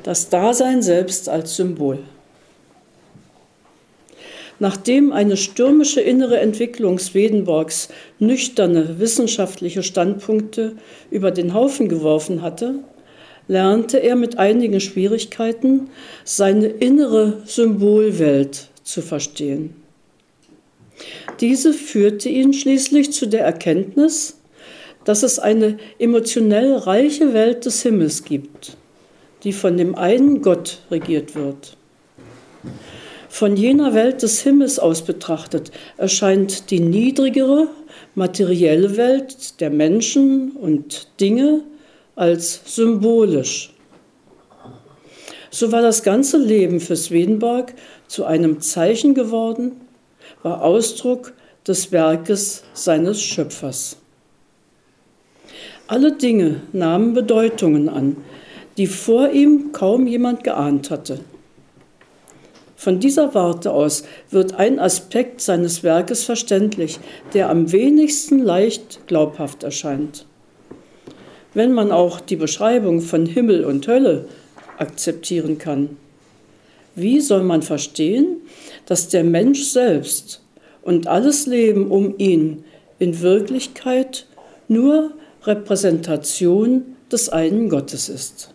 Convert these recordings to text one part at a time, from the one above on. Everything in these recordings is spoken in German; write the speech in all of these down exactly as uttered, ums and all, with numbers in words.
Das Dasein selbst als Symbol. Nachdem eine stürmische innere Entwicklung Swedenborgs nüchterne wissenschaftliche Standpunkte über den Haufen geworfen hatte, lernte er mit einigen Schwierigkeiten seine innere Symbolwelt zu verstehen. Diese führte ihn schließlich zu der Erkenntnis, dass es eine emotionell reiche Welt des Himmels gibt, die von dem einen Gott regiert wird. Von jener Welt des Himmels aus betrachtet erscheint die niedrigere, materielle Welt der Menschen und Dinge als symbolisch. So war das ganze Leben für Swedenborg zu einem Zeichen geworden, war Ausdruck des Werkes seines Schöpfers. Alle Dinge nahmen Bedeutungen an, die vor ihm kaum jemand geahnt hatte. Von dieser Warte aus wird ein Aspekt seines Werkes verständlich, der am wenigsten leicht glaubhaft erscheint. Wenn man auch die Beschreibung von Himmel und Hölle akzeptieren kann, wie soll man verstehen, dass der Mensch selbst und alles Leben um ihn in Wirklichkeit nur Repräsentation des einen Gottes ist?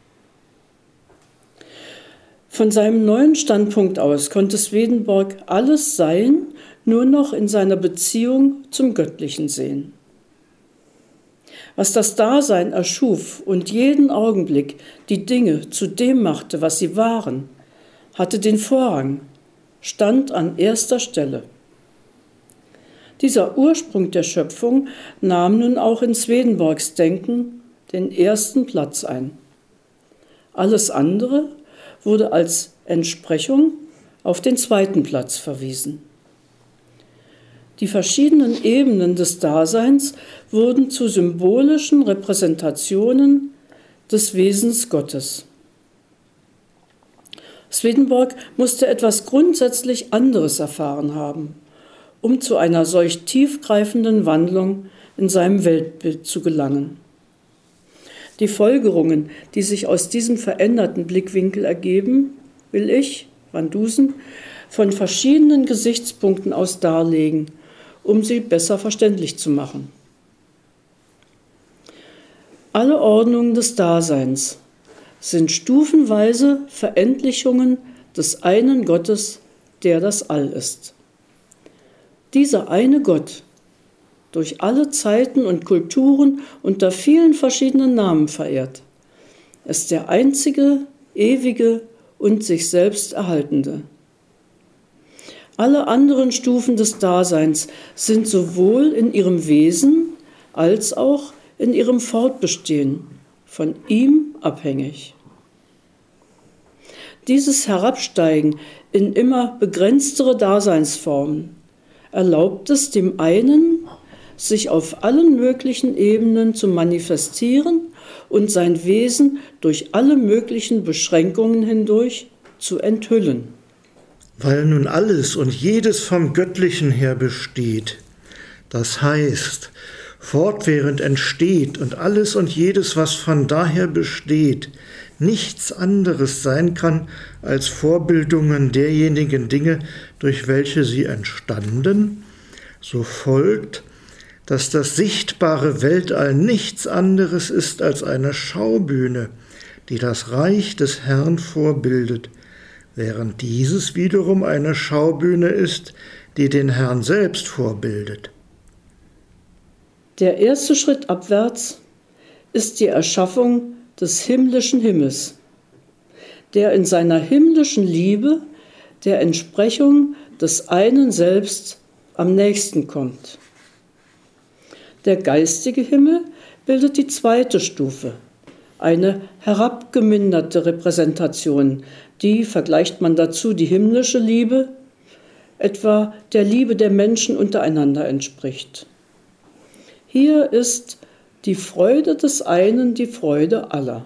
Von seinem neuen Standpunkt aus konnte Swedenborg alles Sein nur noch in seiner Beziehung zum Göttlichen sehen. Was das Dasein erschuf und jeden Augenblick die Dinge zu dem machte, was sie waren, hatte den Vorrang, stand an erster Stelle. Dieser Ursprung der Schöpfung nahm nun auch in Swedenborgs Denken den ersten Platz ein. Alles andere wurde als Entsprechung auf den zweiten Platz verwiesen. Die verschiedenen Ebenen des Daseins wurden zu symbolischen Repräsentationen des Wesens Gottes. Swedenborg musste etwas grundsätzlich anderes erfahren haben, um zu einer solch tiefgreifenden Wandlung in seinem Weltbild zu gelangen. Die Folgerungen, die sich aus diesem veränderten Blickwinkel ergeben, will ich, Van Dusen, von verschiedenen Gesichtspunkten aus darlegen, um sie besser verständlich zu machen. Alle Ordnungen des Daseins sind stufenweise Verendlichungen des einen Gottes, der das All ist. Dieser eine Gott, durch alle Zeiten und Kulturen unter vielen verschiedenen Namen verehrt, ist der einzige, ewige und sich selbst erhaltende. Alle anderen Stufen des Daseins sind sowohl in ihrem Wesen als auch in ihrem Fortbestehen von ihm abhängig. Dieses Herabsteigen in immer begrenztere Daseinsformen erlaubt es dem einen, sich auf allen möglichen Ebenen zu manifestieren und sein Wesen durch alle möglichen Beschränkungen hindurch zu enthüllen. Weil nun alles und jedes vom Göttlichen her besteht, das heißt, fortwährend entsteht und alles und jedes, was von daher besteht, nichts anderes sein kann als Vorbildungen derjenigen Dinge, durch welche sie entstanden, so folgt, dass das sichtbare Weltall nichts anderes ist als eine Schaubühne, die das Reich des Herrn vorbildet, während dieses wiederum eine Schaubühne ist, die den Herrn selbst vorbildet. Der erste Schritt abwärts ist die Erschaffung des himmlischen Himmels, der in seiner himmlischen Liebe der Entsprechung des einen Selbst am nächsten kommt. Der geistige Himmel bildet die zweite Stufe, eine herabgeminderte Repräsentation, die, vergleicht man dazu die himmlische Liebe, etwa der Liebe der Menschen untereinander entspricht. Hier ist die Freude des einen die Freude aller.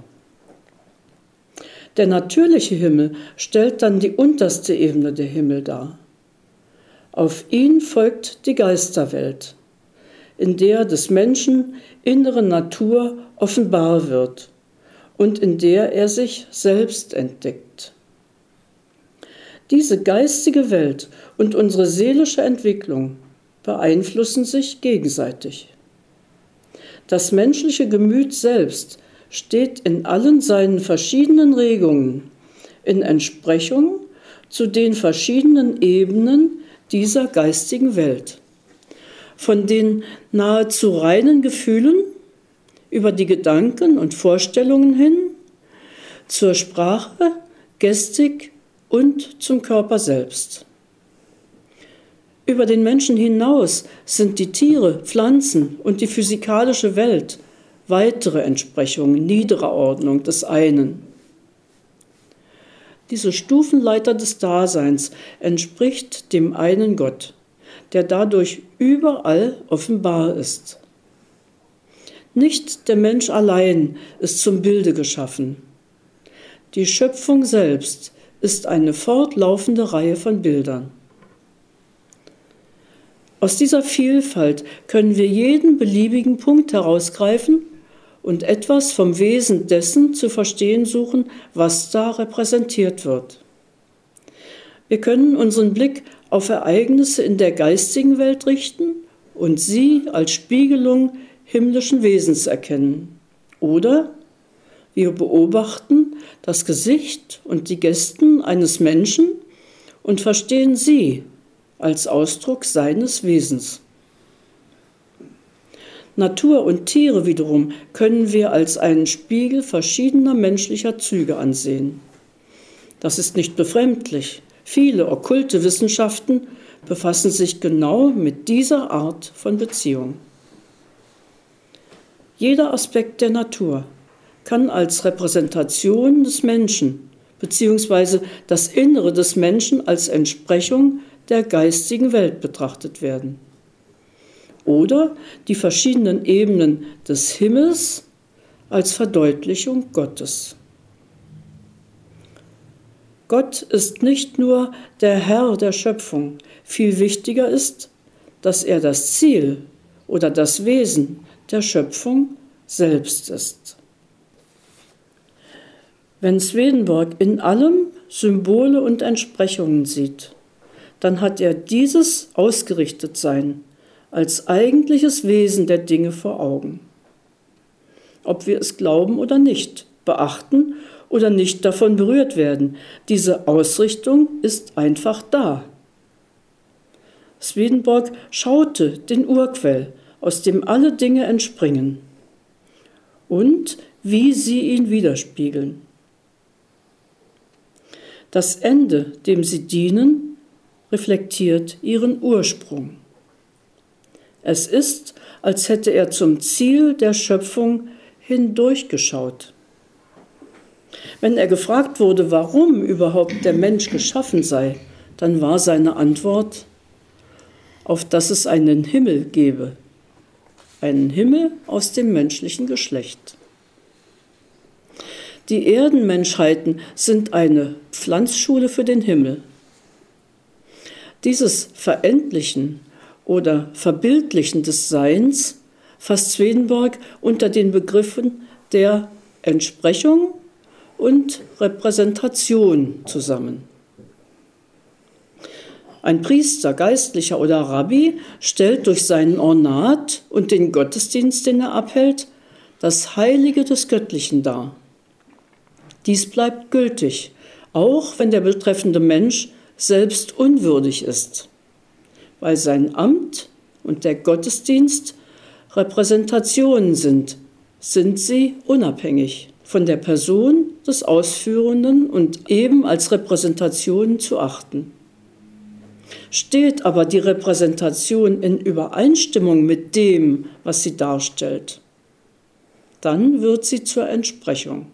Der natürliche Himmel stellt dann die unterste Ebene der Himmel dar. Auf ihn folgt die Geisterwelt, in der des Menschen innere Natur offenbar wird und in der er sich selbst entdeckt. Diese geistige Welt und unsere seelische Entwicklung beeinflussen sich gegenseitig. Das menschliche Gemüt selbst steht in allen seinen verschiedenen Regungen in Entsprechung zu den verschiedenen Ebenen dieser geistigen Welt. Von den nahezu reinen Gefühlen über die Gedanken und Vorstellungen hin zur Sprache, Gestik und zum Körper selbst. Über den Menschen hinaus sind die Tiere, Pflanzen und die physikalische Welt weitere Entsprechungen, niedere Ordnung des einen. Diese Stufenleiter des Daseins entspricht dem einen Gott, der dadurch überall offenbar ist. Nicht der Mensch allein ist zum Bilde geschaffen. Die Schöpfung selbst ist eine fortlaufende Reihe von Bildern. Aus dieser Vielfalt können wir jeden beliebigen Punkt herausgreifen und etwas vom Wesen dessen zu verstehen suchen, was da repräsentiert wird. Wir können unseren Blick auf Ereignisse in der geistigen Welt richten und sie als Spiegelung himmlischen Wesens erkennen. Oder wir beobachten das Gesicht und die Gesten eines Menschen und verstehen sie als Ausdruck seines Wesens. Natur und Tiere wiederum können wir als einen Spiegel verschiedener menschlicher Züge ansehen. Das ist nicht befremdlich. Viele okkulte Wissenschaften befassen sich genau mit dieser Art von Beziehung. Jeder Aspekt der Natur kann als Repräsentation des Menschen bzw. das Innere des Menschen als Entsprechung der geistigen Welt betrachtet werden. Oder die verschiedenen Ebenen des Himmels als Verdeutlichung Gottes. Gott ist nicht nur der Herr der Schöpfung, viel wichtiger ist, dass er das Ziel oder das Wesen der Schöpfung selbst ist. Wenn Swedenborg in allem Symbole und Entsprechungen sieht, dann hat er dieses Ausgerichtetsein als eigentliches Wesen der Dinge vor Augen. Ob wir es glauben oder nicht, beachten oder nicht davon berührt werden, diese Ausrichtung ist einfach da. Swedenborg schaute den Urquell, aus dem alle Dinge entspringen und wie sie ihn widerspiegeln. Das Ende, dem sie dienen, reflektiert ihren Ursprung. Es ist, als hätte er zum Ziel der Schöpfung hindurchgeschaut. Wenn er gefragt wurde, warum überhaupt der Mensch geschaffen sei, dann war seine Antwort, auf dass es einen Himmel gebe, einen Himmel aus dem menschlichen Geschlecht. Die Erdenmenschheiten sind eine Pflanzschule für den Himmel. Dieses Verendlichen oder Verbildlichen des Seins fasst Swedenborg unter den Begriffen der Entsprechung und Repräsentation zusammen. Ein Priester, Geistlicher oder Rabbi stellt durch seinen Ornat und den Gottesdienst, den er abhält, das Heilige des Göttlichen dar. Dies bleibt gültig, auch wenn der betreffende Mensch selbst unwürdig ist, weil sein Amt und der Gottesdienst Repräsentationen sind, sind sie unabhängig von der Person des Ausführenden und eben als Repräsentation zu achten. Steht aber die Repräsentation in Übereinstimmung mit dem, was sie darstellt, dann wird sie zur Entsprechung.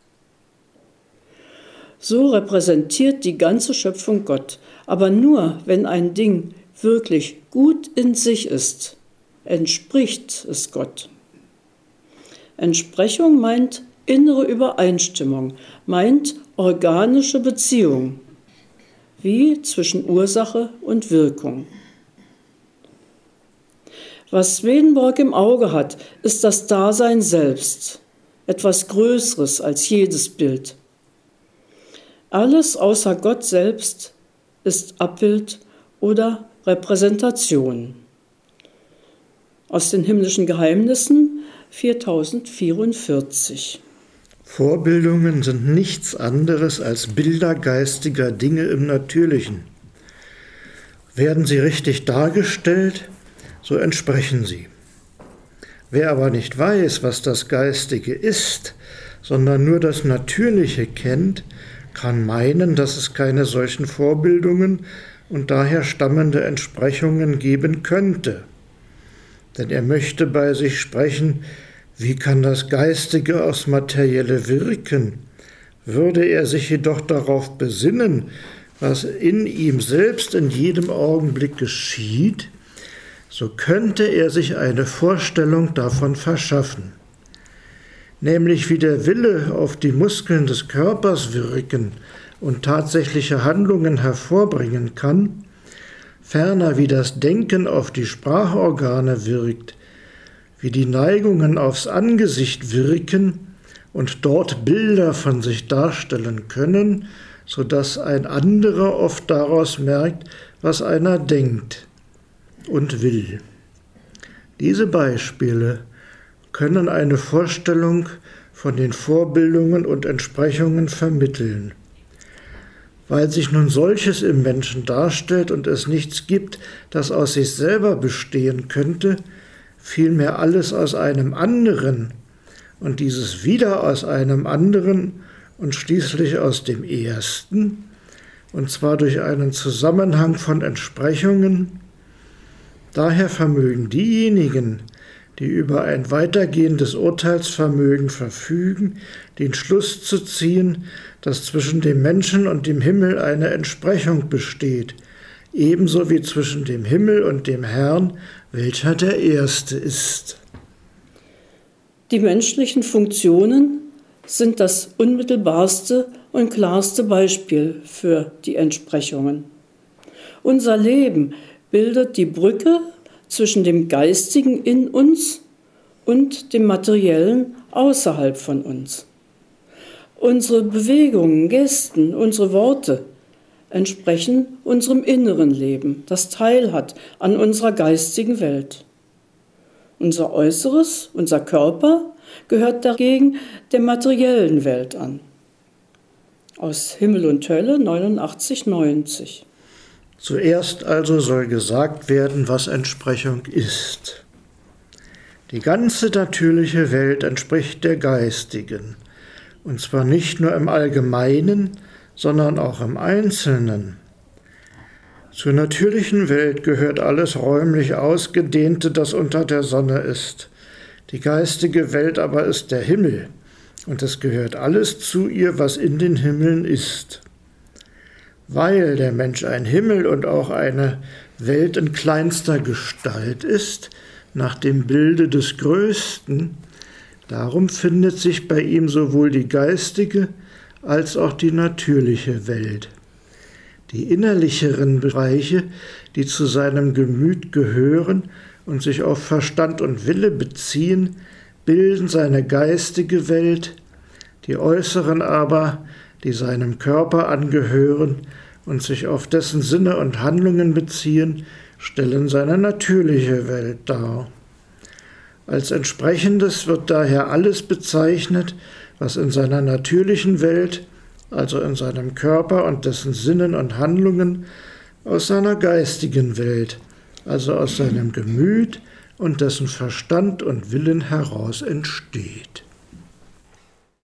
So repräsentiert die ganze Schöpfung Gott, aber nur, wenn ein Ding wirklich gut in sich ist, entspricht es Gott. Entsprechung meint innere Übereinstimmung, meint organische Beziehung, wie zwischen Ursache und Wirkung. Was Swedenborg im Auge hat, ist das Dasein selbst, etwas Größeres als jedes Bild. Alles außer Gott selbst ist Abbild oder Repräsentation. Aus den himmlischen Geheimnissen viertausendvierundvierzig. Vorbildungen sind nichts anderes als Bilder geistiger Dinge im Natürlichen. Werden sie richtig dargestellt, so entsprechen sie. Wer aber nicht weiß, was das Geistige ist, sondern nur das Natürliche kennt, kann meinen, dass es keine solchen Vorbildungen und daher stammende Entsprechungen geben könnte. Denn er möchte bei sich sprechen, wie kann das Geistige aufs Materielle wirken? Würde er sich jedoch darauf besinnen, was in ihm selbst in jedem Augenblick geschieht, so könnte er sich eine Vorstellung davon verschaffen. Nämlich wie der Wille auf die Muskeln des Körpers wirken und tatsächliche Handlungen hervorbringen kann, ferner wie das Denken auf die Sprachorgane wirkt, wie die Neigungen aufs Angesicht wirken und dort Bilder von sich darstellen können, so dass ein anderer oft daraus merkt, was einer denkt und will. Diese Beispiele können eine Vorstellung von den Vorbildungen und Entsprechungen vermitteln. Weil sich nun solches im Menschen darstellt und es nichts gibt, das aus sich selber bestehen könnte, vielmehr alles aus einem anderen und dieses wieder aus einem anderen und schließlich aus dem Ersten, und zwar durch einen Zusammenhang von Entsprechungen. Daher vermögen diejenigen, die über ein weitergehendes Urteilsvermögen verfügen, den Schluss zu ziehen, dass zwischen dem Menschen und dem Himmel eine Entsprechung besteht, ebenso wie zwischen dem Himmel und dem Herrn, welcher der Erste ist. Die menschlichen Funktionen sind das unmittelbarste und klarste Beispiel für die Entsprechungen. Unser Leben bildet die Brücke zwischen dem Geistigen in uns und dem Materiellen außerhalb von uns. Unsere Bewegungen, Gesten, unsere Worte entsprechen unserem inneren Leben, das teilhat an unserer geistigen Welt. Unser Äußeres, unser Körper, gehört dagegen der materiellen Welt an. Aus Himmel und Hölle neunundachtzig neunzig. Zuerst also soll gesagt werden, was Entsprechung ist. Die ganze natürliche Welt entspricht der geistigen, und zwar nicht nur im Allgemeinen, sondern auch im Einzelnen. Zur natürlichen Welt gehört alles räumlich Ausgedehnte, das unter der Sonne ist. Die geistige Welt aber ist der Himmel, und es gehört alles zu ihr, was in den Himmeln ist. Weil der Mensch ein Himmel und auch eine Welt in kleinster Gestalt ist, nach dem Bilde des Größten, darum findet sich bei ihm sowohl die geistige als auch die natürliche Welt. Die innerlicheren Bereiche, die zu seinem Gemüt gehören und sich auf Verstand und Wille beziehen, bilden seine geistige Welt, die äußeren aber, die seinem Körper angehören und sich auf dessen Sinne und Handlungen beziehen, stellen seine natürliche Welt dar. Als entsprechendes wird daher alles bezeichnet, was in seiner natürlichen Welt, also in seinem Körper und dessen Sinnen und Handlungen, aus seiner geistigen Welt, also aus seinem Gemüt und dessen Verstand und Willen heraus entsteht.